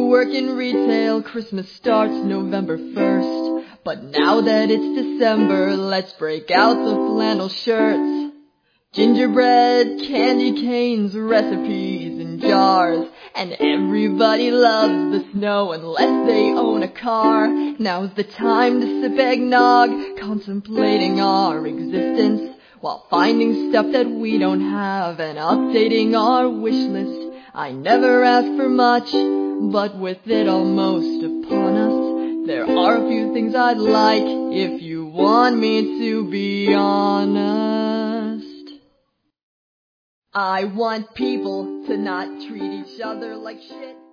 work in retail, Christmas starts November 1st. But now that it's December, let's break out the flannel shirts. Gingerbread, candy canes, recipes in jars. And everybody loves the snow unless they own a car. Now's the time to sip eggnog, contemplating our existence, while finding stuff that we don't have and updating our wish list. I never ask for much, but with it almost upon us, there are a few things I'd like, if you want me to be honest. I want people to not treat each other like shit.